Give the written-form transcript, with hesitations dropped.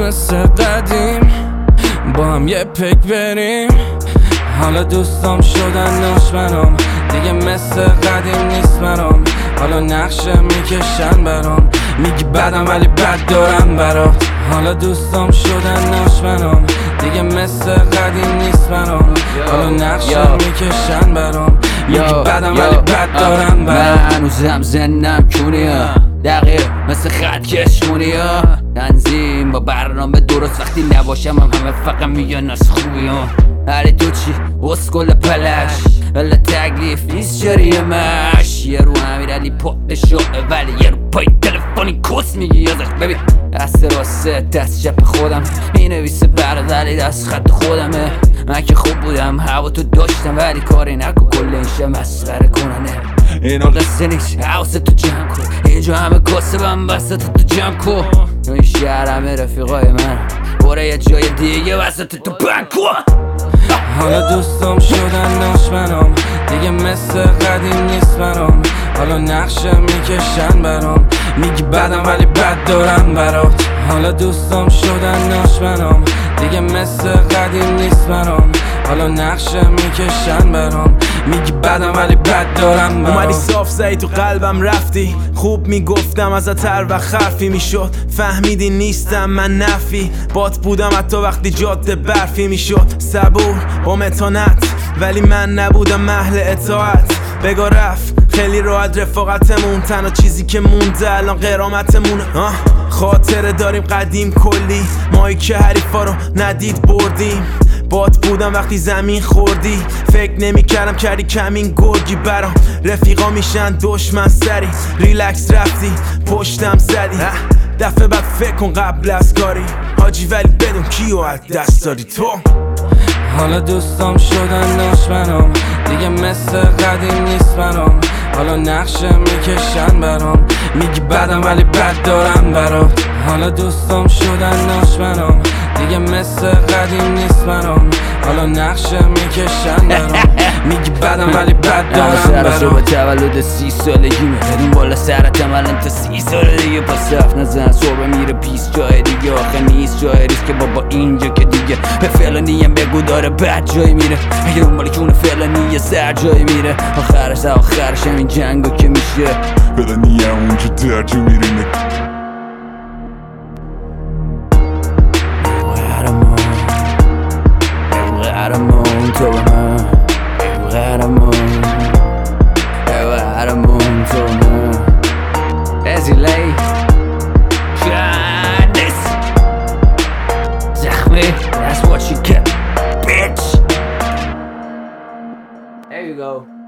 مثل قدیم با هم یه پک بریم. حالا دوستام شدن دشمنام، دیگه مثل قدیم نیست برام. حالا نقشه میکشن برام، میگی بدم ولی بد دارم برات. حالا دوستام شدن دشمنام، دیگه مثل قدیم نیست برام. حالا نقشه میکشن برام، میگی بدم ولی بد دارم برات. من هنوزم زنم کونیا دقیق مثل خط کشمونی ها. تنظیم با برنامه درست، وقتی نباشم همه فقط میگن از خوبی ها. علی تو چی؟ اسکل پلش الا تکلیف نیست جریمش. یه رو امیرعلی پاپ شعه ولی یه رو پای تلفنی کس میگی یازخ. ببین دست راسته دست چپ خودم مینویسه برد ولی دست خط خودمه. من که خوب بودم هوا تو داشتم ولی کاری نکن کل این شه مسخره کننه. اینا قصه نیست حواست تو جمع کن، اینجا همه کاسبم وسط تو جمع کن. تو این شهر همه رفیقای من برای یه جای دیگه وسط تو بند کن. حالا دوستام شدن دشمنام، دیگه مثل قدیم نیست برام. حالا نقشه میکشن برام، میگی بدم ولی بد دارم برات. حالا دوستام شدن دشمنام، دیگه مثل قدیم نیست برام. حالا نقشه میکشن برام، میگی بدم ولی بد دارم برات. اومدی صاف زدی تو قلبم رفتی، خوب میگفتم ازت هر وقت حرفی میشد. فهمیدی نیستم من نفی، بات بودم حتی وقتی جاده برفی میشد. صبور با متانت ولی من نبودم اهل اطاعت. بگا رفت خیلی راحت رفاقتمون، تنها چیزی که مونده الان قرامتمونه. خاطره داریم قدیم کلی، مایی که حریفا رو ندید بردیم. بات بودم وقتی زمین خوردی، فکر نمی کردم کردی کمین گرگی برام. رفیقا میشن دشمن سری، ریلکس رفتی پشتم زدی. دفعه بعد فکر کن قبل از کاری حاجی، ولی بدون کیو از دست دادی تو. حالا دوستام شدن دشمنام، دیگه مثل قدیم نیست برام. حالا نقشه میکشن برام، میگی بدم ولی بد دارم برات. حالا دوستام شدن دشمنام، دیگه مثل قدیم نیست برام. حالا نقشه میکشن برام، میگی بدم ولی بد دارم برات. به تولد 30 سالگی میداریم بالا سرتم الان تا 30 سال دیگه. پس حرف نزن صبح میره 20 جای دیگه. آخه نیست جای ریسک که بابا اینجا که دیگه به فلانیم بگو داره بد جای میره. اگه اون مالکون فلانی یه سر جای میره. آخرش همین جنگو که میشه فلانی اونجا در جو میره. قهرمان تو به من، قهرمان تو به من. ازیلی جانس زخمه. That's what you get, bitch. There you go.